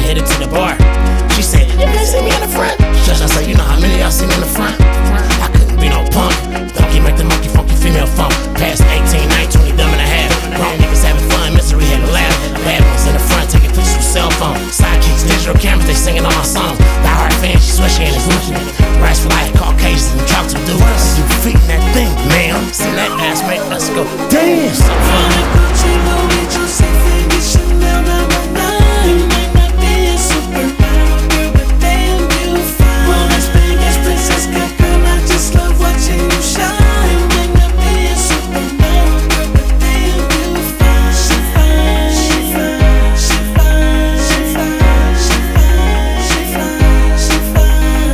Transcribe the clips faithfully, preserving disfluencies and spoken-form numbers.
headed to the bar. She said, you can't see me in the front. Just I said, you know how many y'all see me in the front? I couldn't be no punk. Donkey make the monkey funky female funk. Past eighteen, nineteen, twenty, dumb and a half. Grown niggas having fun, misery had to laugh. Bad ones in the front taking pictures with cell phone. Sidekicks, digital cameras, they singing all my songs. Die hard fans, she swear she ain't a Gucci. Rice for life, Caucasians and trucks and dudes. You feeding that thing, ma'am. See that ass make us go, damn. So fun. Gucci, Louis, Joseph, Fendi, Chanel, number nine. You might not be a supermodel, girl, but damn, you fine. Well, as big as Princess Cut, girl, I just love watching you shine. You might not be a supermodel, girl, but damn, you fine. She fine, she fine, she fine, she fine, she fine, she fine, she fine,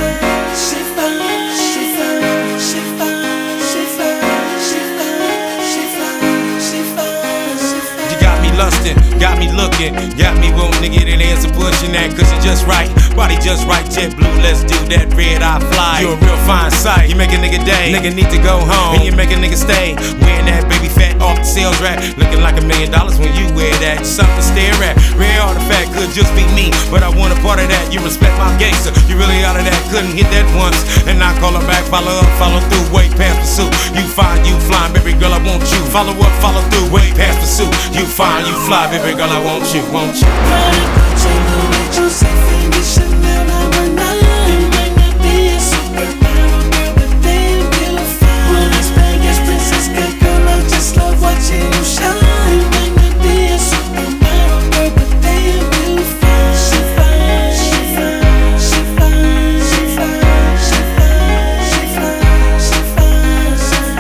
she fine, she fine, she fine, she fine, she fine, she fine, she fine, she fine. You got me lustin', got me looking, got me wanting to get an answer pushing that cushion just right. Body just right, jet blue, let's do that red eye fly. You a real fine sight, you make a nigga day. Nigga need to go home, and you make a nigga stay. Wearing that baby fat off the sales rack, looking like a million dollars when you wear that. Something to stare at, rare artifact could just be me, but I want a part of that. You respect my gangster, you really out of that. Couldn't hit that once, and I call her back, follow up, follow through, way past pursuit. You fine, you flying, baby girl, I want you. Follow up, follow through, way past pursuit. You fine, you fly, baby girl, I want you, want you. Gucci, Louis, Joseph, Fendi, Chanel, number nine. You might not be a supermodel, girl, but damn, you fine. Well, as big as Princess Cut, girl, I just love watching you shine. You might not be a supermodel, girl, but damn, you fine. She fine, she fine, she fine, she fine, she fine, she fine, she fine,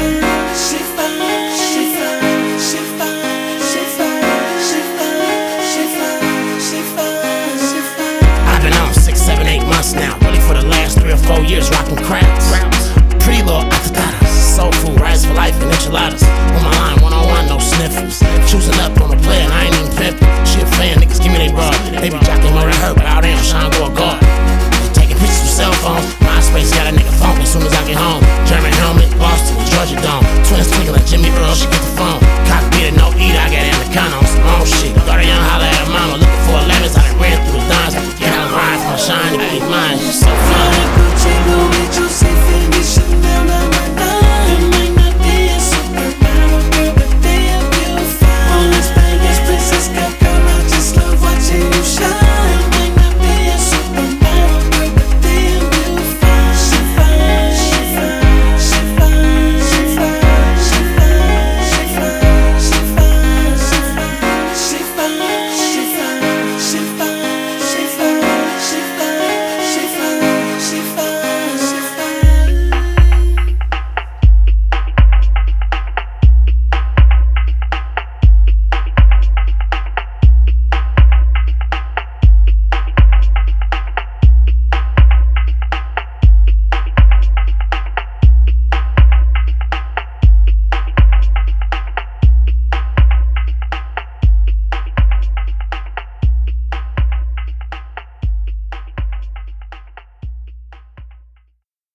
she fine, she fine, she fine, she fine, she fine, she fine, she fine, she fine. I've been on six, seven, eight months now. Really for the last three or four years, rocking crowds. Pretty little atatas, soul food, rice for life, and enchiladas. On my line, one on one, no sniffles. Choosing up on a player, and I ain't even pimping. She a fan, niggas give me they broad. They be jocking more than her, but out there, I'm trying to go a